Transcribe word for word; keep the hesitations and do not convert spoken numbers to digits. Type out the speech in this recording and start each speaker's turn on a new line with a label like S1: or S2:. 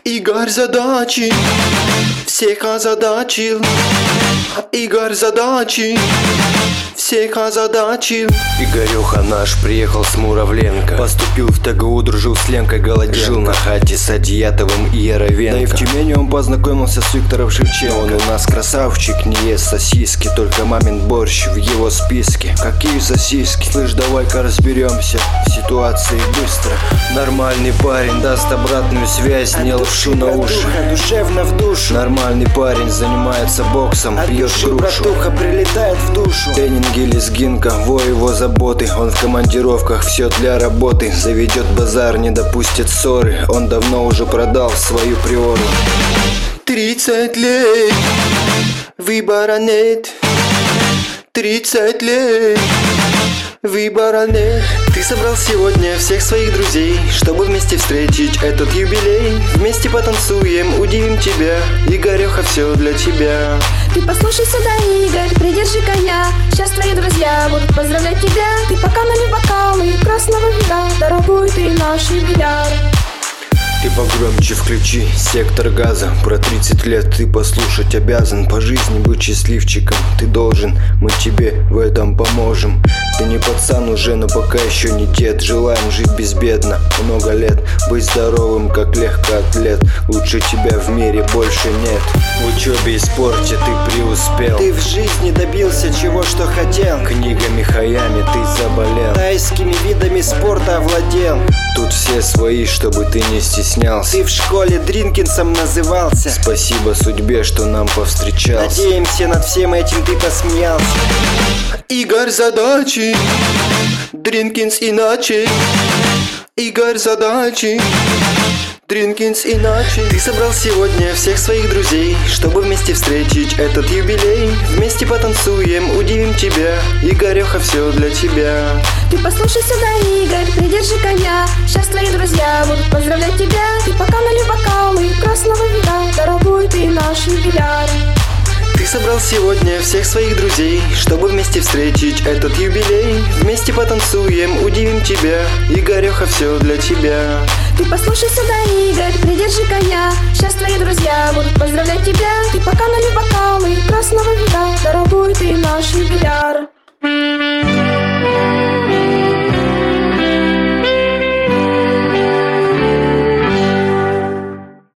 S1: Игорь задачи всех озадачил. Игорь задачи всех озадачил.
S2: Игорёха наш приехал с Муравленко, поступил в ТГУ, дружил с Ленкой Голоденко, жил на хате с Адиятовым и Яровенко. Да и в Тюмени он познакомился с Виктором Шевченко. Он у нас красавчик, не ест сосиски, только мамин борщ в его списке. Какие сосиски? Слышь, давай-ка разберемся в ситуации быстро. Нормальный парень даст обратную связь, не лапшу на уши,
S3: душевно в душу.
S2: Нормальный парень занимается боксом, пьет грушу.
S3: Братуха прилетает в душу.
S2: Тренинги лезгинка, во его заботы. Он в командировках, все для работы. Заведет базар, не допустит ссоры. Он давно уже продал свою приору.
S1: Тридцать лет, выбора нет. Тридцать лет, выбора нет.
S3: Ты собрал сегодня всех своих друзей, чтобы вместе встретить этот юбилей. Вместе потанцуем, удивим тебя. Игорёха, все для тебя.
S4: Ты послушай сюда, Игорь, придержи коня. Сейчас твои друзья будут поздравлять тебя. Ты пока налей бокалы красного вина, дорогой ты наш юбиляр.
S2: Ты погромче включи сектор газа. Про тридцать лет ты послушать обязан. По жизни быть счастливчиком ты должен. Мы тебе в этом поможем. Ты не пацан уже, но пока еще не дед. Желаем жить безбедно много лет, быть здоровым, как легкоатлет. Лучше тебя в мире больше нет. В учебе и спорте ты преуспел.
S3: Ты в жизни добился чего, что хотел.
S2: Книгами, хаями ты заболел.
S3: Тайскими видами спорта овладел.
S2: Тут все свои, чтобы ты не стеснялся.
S3: Ты в школе Дринкинсом назывался.
S2: Спасибо судьбе, что нам повстречался.
S3: Надеемся, над всем этим ты посмеялся.
S1: Игорь задачи, Дринкинс иначе. Игорь задачи, Дринкинс иначе.
S3: Ты собрал сегодня всех своих друзей, чтобы вместе встретить этот юбилей. Вместе потанцуем, удивим тебя. Игорёха, все для тебя.
S4: Ты послушай сюда, Игорь, придержи коня. Сейчас твои друзья будут поздравлять тебя. Ты пока налей бокалы красного вина, дорогой ты наш юбиляр.
S3: Ты собрал сегодня всех своих друзей, чтобы вместе встретить этот юбилей. Вместе потанцуем, удивим тебя. Игорёха, все для тебя.
S4: Ты послушай сюда, Игорь, придержи коня. Сейчас твои друзья будут поздравлять тебя. Ты пока налей бокалы красного вина, дорогой ты наш юбиляр.